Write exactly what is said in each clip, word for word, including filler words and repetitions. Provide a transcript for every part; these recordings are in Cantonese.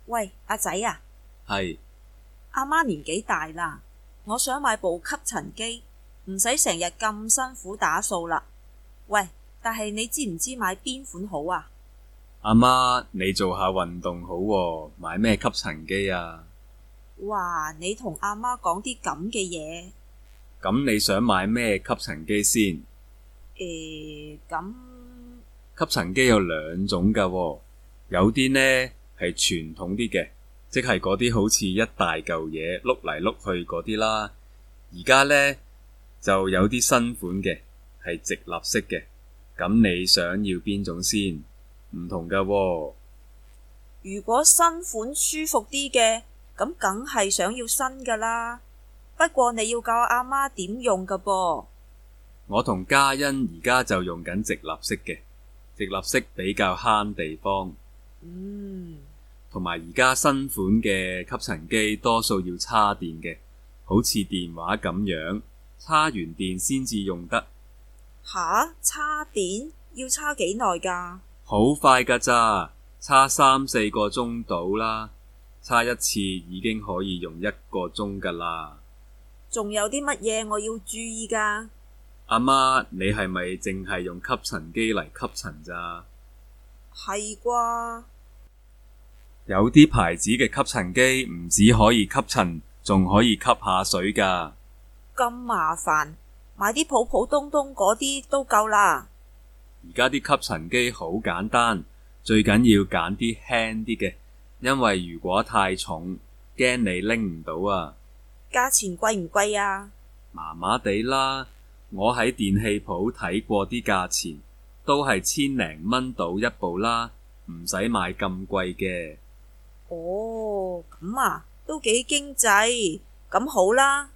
喂，阿仔啊， 係。 阿媽年紀大啦，我想買部吸塵機，唔使成日咁辛苦打掃啦。喂，但係你知唔知買邊款好啊？ 阿媽，你做下運動好喎，買咩吸塵機啊？ 哇，你同阿媽講啲咁嘅嘢。 咁你想買咩吸塵機先？ 誒，咁吸塵機有兩種㗎喎，有啲呢係傳統啲嘅，即係嗰啲好似一大嚿嘢碌嚟碌去嗰啲啦。而家呢就有啲新款嘅係直立式嘅，咁你想要邊種先？唔同㗎喎。 如果新款舒服啲嘅，咁梗係想要新㗎啦。不過你要教阿媽點用㗎噃。 我同嘉欣而家就用緊直立式嘅，直立式比較慳地方。 嗯， 同埋而家新款嘅吸塵機多數要叉電嘅，好似電話咁樣，叉完電先至用得。 吓？叉電要叉幾耐㗎？ 好快㗎咋，叉三四個鐘到啦，叉一次已經可以用一個鐘㗎啦。 仲有啲乜嘢我要注意㗎？ 阿媽，你係咪淨係用吸塵機嚟吸塵咋？ 係啩？ 有啲牌子嘅吸塵機唔止可以吸塵，仲可以吸下水㗎。 咁麻煩，買啲普普通通嗰啲都夠啦。 而家啲吸塵機好簡單，最緊要揀啲輕啲嘅，因為如果太重，驚你拎唔到啊。 價錢貴唔貴啊？ 麻麻地啦，我喺電器鋪睇過啲價錢，都係千零蚊到一部啦，唔使買咁貴嘅。 哦，咁啊，都幾經濟，咁好啦。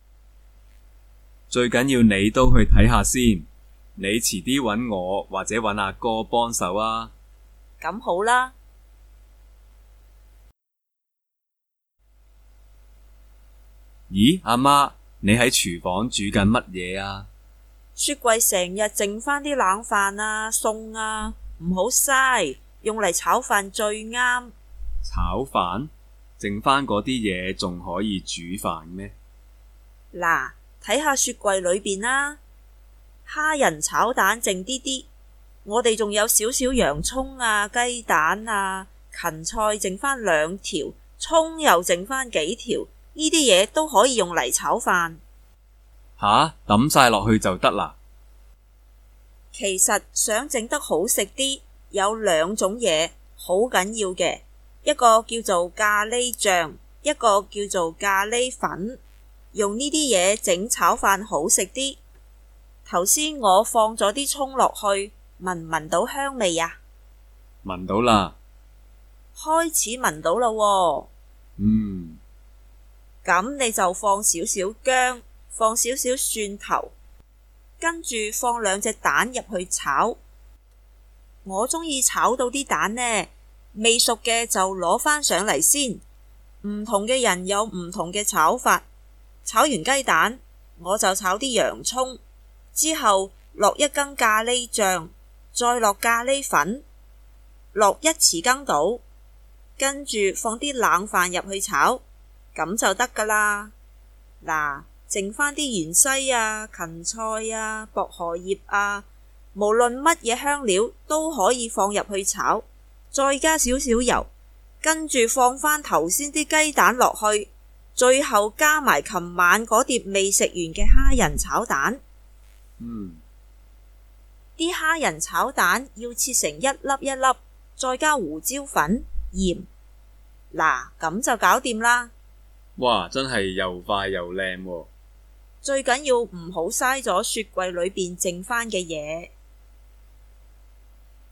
最緊要你都去睇下先，你遲啲搵我或者搵阿哥幫手啊。 咁好啦。 咦，阿媽，你喺廚房煮緊乜嘢啊？ 雪櫃成日剩返啲冷飯啊、餸啊，唔好嘥，用嚟炒飯最啱。 炒飯？剩返嗰啲嘢仲可以煮飯咩？ 嗱，睇下雪櫃裏邊啦，蝦仁炒蛋剩啲啲，我哋仲有少少洋蔥啊、雞蛋啊、芹菜剩返兩條，蔥又剩返幾條，呢啲嘢都可以用嚟炒飯。 吓，抌晒落去就得啦？ 其實想整得好食啲，有兩種嘢好緊要嘅，一個叫做咖喱醬，一個叫做咖喱粉。用呢啲嘢整炒飯好食啲。頭先我放咗啲蔥落去，聞唔聞到香味啊？ 聞到啦。 開始聞到啦喎。 嗯。 咁你就放少少薑，放少少蒜頭，跟住放兩隻蛋入去炒。我鍾意炒到啲蛋呢，未熟嘅就攞返上嚟先。唔同嘅人有唔同嘅炒法。炒完雞蛋，我就炒啲洋蔥，之後落一羹咖喱醬，再落咖喱粉，落一匙羹到，跟住放啲冷飯入去炒，咁就得㗎啦。嗱，剩返啲芫茜啊、芹菜啊、薄荷葉啊，無論乜嘢香料都可以放入去炒，再加少少油，跟住放返頭先啲雞蛋落去。最後加埋琴晚嗰碟未食完嘅蝦仁炒蛋。 嗯， 啲蝦仁炒蛋要切成一粒一粒，再加胡椒粉、鹽。嗱，咁就搞掂啦。 哇，真係又快又靚喎。 最緊要唔好嘥咗雪櫃裏邊剩返嘅嘢。